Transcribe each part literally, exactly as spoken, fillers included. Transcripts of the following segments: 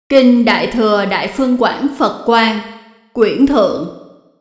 Kinh Đại Thừa Đại Phương Quảng Phật Quang, Quyển Thượng.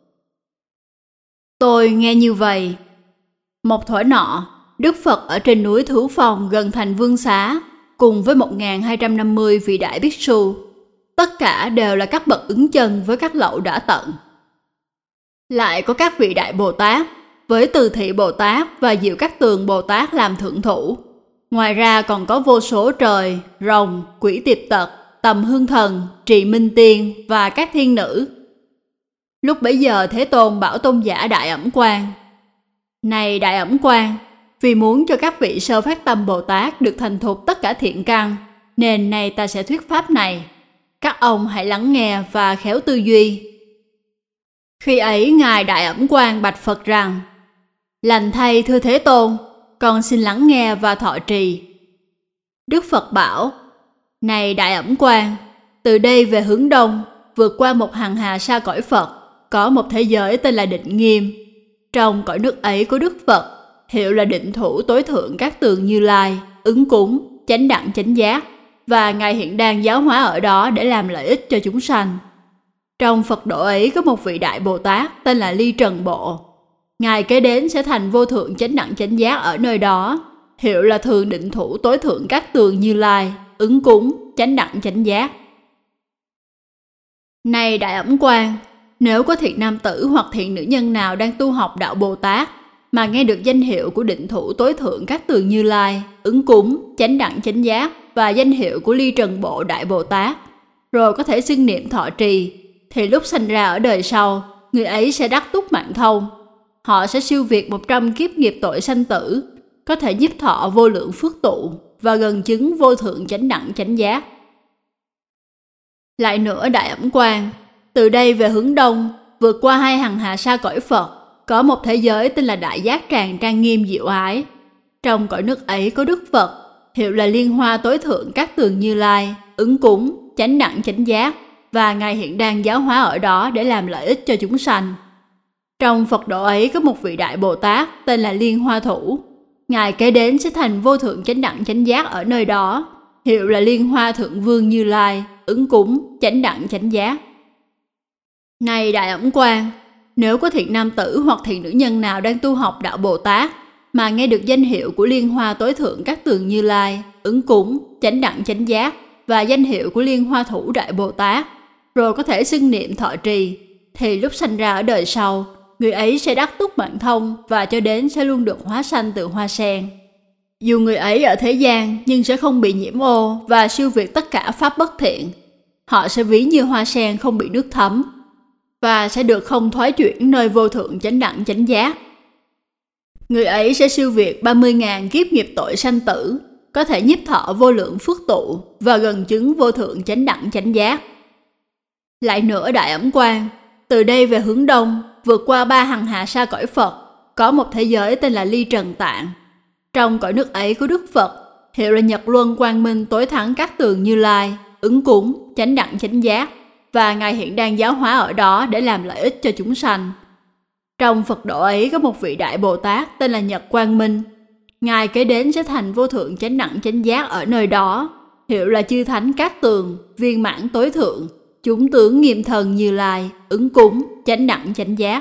Tôi nghe như vậy. Một thuở nọ, Đức Phật ở trên núi Thú Phòng gần thành Vương Xá, cùng với một nghìn hai trăm năm mươi vị đại bích su, tất cả đều là các bậc ứng chân với các lậu đã tận. Lại có các vị đại Bồ Tát, với Từ Thị Bồ Tát và Diệu Các Tường Bồ Tát làm thượng thủ. Ngoài ra còn có vô số trời, rồng, quỷ tiệp tật, Tầm Hương Thần, Trì Minh Tiên và các thiên nữ. Lúc bấy giờ Thế Tôn bảo tôn giả Đại Ẩm Quang: Này Đại Ẩm Quang, vì muốn cho các vị sơ phát tâm Bồ Tát được thành thục tất cả thiện căn, nên nay ta sẽ thuyết pháp này. Các ông hãy lắng nghe và khéo tư duy. Khi ấy Ngài Đại Ẩm Quang bạch Phật rằng: Lành thay thưa Thế Tôn, con xin lắng nghe và thọ trì. Đức Phật bảo: Này Đại Ẩm Quang, từ đây về hướng đông, vượt qua một hàng hà sa cõi Phật, có một thế giới tên là Định Nghiêm. Trong cõi nước ấy có Đức Phật, hiệu là Định Thủ Tối Thượng Các Tường Như Lai, ứng cúng, chánh đẳng chánh giác, và Ngài hiện đang giáo hóa ở đó để làm lợi ích cho chúng sanh. Trong Phật độ ấy có một vị đại Bồ Tát tên là Ly Trần Bộ. Ngài kế đến sẽ thành vô thượng chánh đẳng chánh giác ở nơi đó, hiệu là Thường Định Thủ Tối Thượng Các Tường Như Lai, ứng cúng, chánh đẳng chánh giác. Này Đại Ẩm Quang, nếu có thiện nam tử hoặc thiện nữ nhân nào đang tu học đạo Bồ Tát mà nghe được danh hiệu của Định Thủ Tối Thượng Các Tường Như Lai, ứng cúng, chánh đẳng chánh giác và danh hiệu của Ly Trần Bộ Đại Bồ Tát, rồi có thể xưng niệm thọ trì, thì lúc sanh ra ở đời sau, người ấy sẽ đắc túc mạng thông. Họ sẽ siêu việt một trăm kiếp nghiệp tội sanh tử, có thể nhiếp thọ vô lượng phước tụ và gần chứng vô thượng chánh đẳng chánh giác. Lại nữa Đại Ẩm Quang, từ đây về hướng đông, vượt qua hai hằng hà sa cõi Phật, có một thế giới tên là Đại Giác Tràng Trang Nghiêm Diệu Ái. Trong cõi nước ấy có Đức Phật, hiệu là Liên Hoa Tối Thượng Các Tường Như Lai, ứng cúng, chánh đẳng chánh giác, và Ngài hiện đang giáo hóa ở đó để làm lợi ích cho chúng sanh. Trong Phật độ ấy có một vị đại Bồ Tát tên là Liên Hoa Thủ. Ngài kế đến sẽ thành vô thượng chánh đẳng chánh giác ở nơi đó, hiệu là Liên Hoa Thượng Vương Như Lai, ứng cúng, chánh đẳng chánh giác. Này Đại Ẩm Quang, nếu có thiện nam tử hoặc thiện nữ nhân nào đang tu học đạo Bồ Tát mà nghe được danh hiệu của Liên Hoa Tối Thượng Các Tường Như Lai, ứng cúng, chánh đẳng chánh giác và danh hiệu của Liên Hoa Thủ Đại Bồ Tát, rồi có thể xưng niệm thọ trì, thì lúc sanh ra ở đời sau, người ấy sẽ đắc túc mạng thông và cho đến sẽ luôn được hóa sanh từ hoa sen. Dù người ấy ở thế gian nhưng sẽ không bị nhiễm ô và siêu việt tất cả pháp bất thiện. Họ sẽ ví như hoa sen không bị nước thấm và sẽ được không thoái chuyển nơi vô thượng chánh đẳng chánh giác. Người ấy sẽ siêu việt ba mươi nghìn kiếp nghiệp tội sanh tử, có thể nhiếp thọ vô lượng phước tụ và gần chứng vô thượng chánh đẳng chánh giác. Lại nữa Đại Ẩm Quang, từ đây về hướng đông, vượt qua ba hằng hà sa cõi Phật, có một thế giới tên là Ly Trần Tạng. Trong cõi nước ấy có Đức Phật, hiệu là Nhật Luân Quang Minh Tối Thắng Các Tường Như Lai, ứng cúng, chánh đẳng chánh giác, và Ngài hiện đang giáo hóa ở đó để làm lợi ích cho chúng sanh. Trong Phật độ ấy có một vị đại Bồ Tát tên là Nhật Quang Minh. Ngài kế đến sẽ thành vô thượng chánh đẳng chánh giác ở nơi đó, hiệu là Chư Thánh Các Tường, viên mãn tối thượng, chúng tướng nghiêm thần Như Lai, ứng cúng, chánh đẳng chánh giác.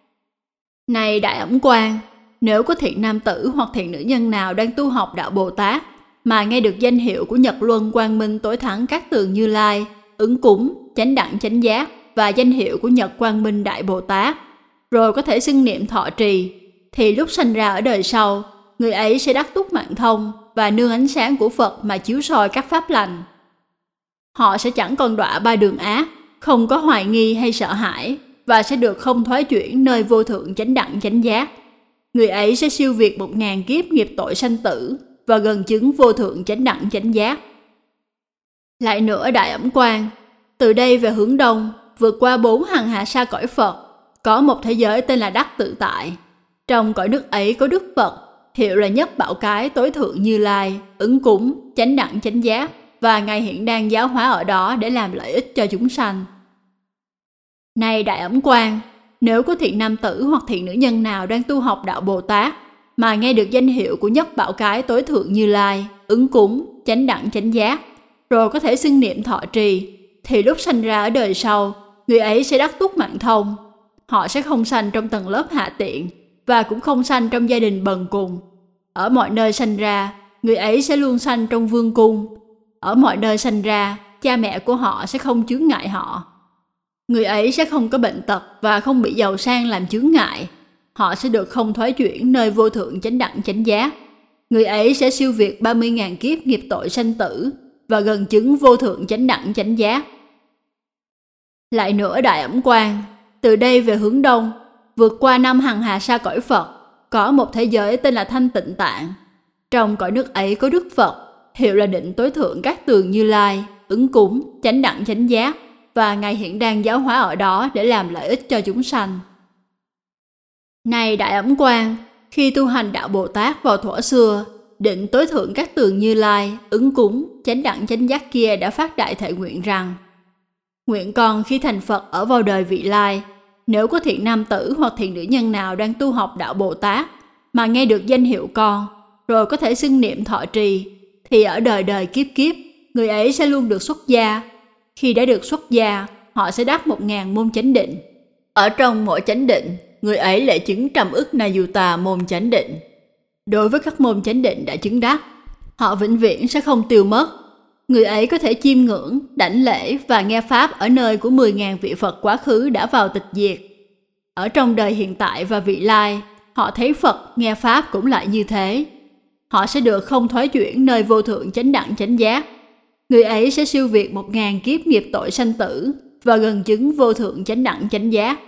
Này Đại Ẩm Quang, nếu có thiện nam tử hoặc thiện nữ nhân nào đang tu học đạo Bồ Tát mà nghe được danh hiệu của Nhật Luân Quang Minh Tối Thắng Các Tường Như Lai, ứng cúng, chánh đẳng chánh giác và danh hiệu của Nhật Quang Minh Đại Bồ Tát, rồi có thể xưng niệm thọ trì, thì lúc sanh ra ở đời sau, người ấy sẽ đắc túc mạng thông và nương ánh sáng của Phật mà chiếu soi các pháp lành. Họ sẽ chẳng còn đọa ba đường ác, không có hoài nghi hay sợ hãi, và sẽ được không thoái chuyển nơi vô thượng chánh đẳng chánh giác. Người ấy sẽ siêu việt một ngàn kiếp nghiệp tội sanh tử và gần chứng vô thượng chánh đẳng chánh giác. Lại nữa Đại Ẩm Quang, từ đây về hướng đông, vượt qua bốn hằng hà sa cõi Phật, có một thế giới tên là Đắc Tự Tại. Trong cõi nước ấy có Đức Phật, hiệu là Nhất Bảo Cái Tối Thượng Như Lai, ứng cúng, chánh đẳng chánh giác, và Ngài hiện đang giáo hóa ở đó để làm lợi ích cho chúng sanh. Này Đại Ẩm Quang, nếu có thiện nam tử hoặc thiện nữ nhân nào đang tu học đạo Bồ Tát mà nghe được danh hiệu của Nhất Bảo Cái Tối Thượng Như Lai, ứng cúng, chánh đẳng chánh giác, rồi có thể xưng niệm thọ trì, thì lúc sanh ra ở đời sau, người ấy sẽ đắc túc mạng thông. Họ sẽ không sanh trong tầng lớp hạ tiện và cũng không sanh trong gia đình bần cùng. Ở mọi nơi sanh ra, người ấy sẽ luôn sanh trong vương cung. Ở mọi nơi sanh ra, cha mẹ của họ sẽ không chướng ngại họ. Người ấy sẽ không có bệnh tật và không bị giàu sang làm chướng ngại. Họ sẽ được không thoái chuyển nơi vô thượng chánh đẳng chánh giác. Người ấy sẽ siêu việt ba mươi ngàn kiếp nghiệp tội sanh tử và gần chứng vô thượng chánh đẳng chánh giác. Lại nữa Đại Ẩm Quang, từ đây về hướng đông, vượt qua năm hằng hà sa cõi Phật, có một thế giới tên là Thanh Tịnh Tạng. Trong cõi nước ấy có Đức Phật, hiệu là Định Tối Thượng Các Tường Như Lai, ứng cúng, chánh đẳng chánh giác, và Ngài hiện đang giáo hóa ở đó để làm lợi ích cho chúng sanh. Này Đại Ẩm Quang, khi tu hành đạo Bồ Tát vào thuở xưa, Định Tối Thượng Các Tường Như Lai, ứng cúng, chánh đẳng chánh giác kia đã phát đại thệ nguyện rằng: nguyện con khi thành Phật ở vào đời vị lai, nếu có thiện nam tử hoặc thiện nữ nhân nào đang tu học đạo Bồ Tát mà nghe được danh hiệu con, rồi có thể xưng niệm thọ trì, thì ở đời đời kiếp kiếp, người ấy sẽ luôn được xuất gia. Khi đã được xuất gia, họ sẽ đắc một ngàn môn chánh định. Ở trong mỗi chánh định, người ấy lễ chứng trăm ức na dù tà môn chánh định. Đối với các môn chánh định đã chứng đắc, họ vĩnh viễn sẽ không tiêu mất. Người ấy có thể chiêm ngưỡng, đảnh lễ và nghe pháp ở nơi của mười ngàn vị Phật quá khứ đã vào tịch diệt. Ở trong đời hiện tại và vị lai, họ thấy Phật, nghe pháp cũng lại như thế. Họ sẽ được không thoái chuyển nơi vô thượng chánh đẳng chánh giác. Người ấy sẽ siêu việt một ngàn kiếp nghiệp tội sanh tử và gần chứng vô thượng chánh đẳng chánh giác.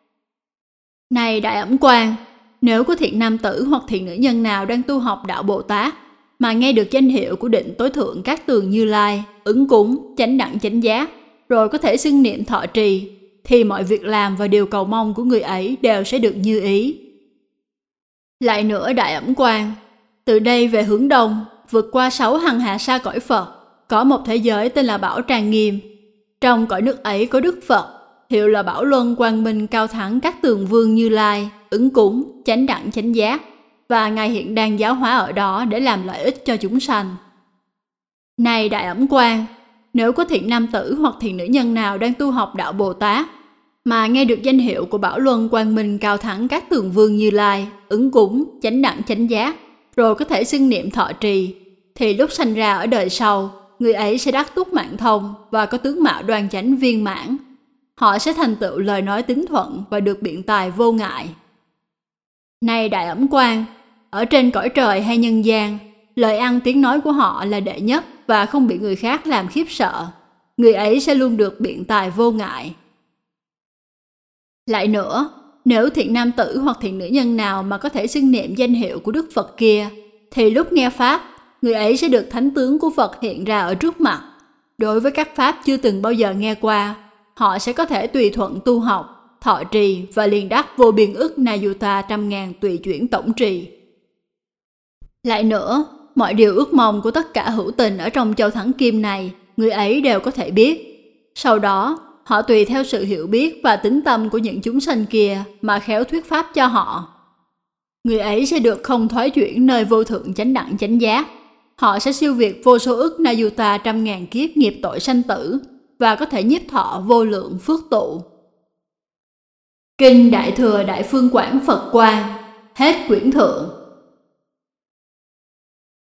Này Đại Ẩm Quang, nếu có thiện nam tử hoặc thiện nữ nhân nào đang tu học đạo Bồ Tát mà nghe được danh hiệu của Định Tối Thượng Các Tường Như Lai, ứng cúng, chánh đẳng chánh giác, rồi có thể xưng niệm thọ trì, thì mọi việc làm và điều cầu mong của người ấy đều sẽ được như ý. Lại nữa Đại Ẩm Quang, từ đây về hướng đông, vượt qua sáu hằng hà sa cõi Phật, có một thế giới tên là Bảo Tràng Nghiêm. Trong cõi nước ấy có Đức Phật, hiệu là Bảo Luân Quang Minh Cao Thắng Các Tường Vương Như Lai, ứng cúng, chánh đẳng chánh giác, và Ngài hiện đang giáo hóa ở đó để làm lợi ích cho chúng sanh. Này Đại Ẩm Quang, nếu có thiện nam tử hoặc thiện nữ nhân nào đang tu học đạo Bồ Tát mà nghe được danh hiệu của Bảo Luân Quang Minh Cao Thắng Các Tường Vương Như Lai, ứng cúng, chánh đẳng chánh giác, rồi có thể xưng niệm thọ trì, thì lúc sanh ra ở đời sau, người ấy sẽ đắc túc mạng thông và có tướng mạo đoan chánh viên mãn. Họ sẽ thành tựu lời nói tín thuận và được biện tài vô ngại. Này Đại Ẩm Quang, ở trên cõi trời hay nhân gian, lời ăn tiếng nói của họ là đệ nhất và không bị người khác làm khiếp sợ. Người ấy sẽ luôn được biện tài vô ngại. Lại nữa, nếu thiện nam tử hoặc thiện nữ nhân nào mà có thể xưng niệm danh hiệu của Đức Phật kia, thì lúc nghe pháp, người ấy sẽ được thánh tướng của Phật hiện ra ở trước mặt. Đối với các pháp chưa từng bao giờ nghe qua, họ sẽ có thể tùy thuận tu học, thọ trì và liền đắc vô biên ức na dù ta trăm ngàn tùy chuyển tổng trì. Lại nữa, mọi điều ước mong của tất cả hữu tình ở trong châu Thắng Kim này, người ấy đều có thể biết. Sau đó, họ tùy theo sự hiểu biết và tính tâm của những chúng sanh kia mà khéo thuyết pháp cho họ. Người ấy sẽ được không thoái chuyển nơi vô thượng chánh đẳng chánh giác. Họ sẽ siêu việt vô số ức na dù ta trăm ngàn kiếp nghiệp tội sanh tử và có thể nhiếp thọ vô lượng phước tụ. Kinh Đại Thừa Đại Phương Quảng Phật Quang. Hết quyển thượng.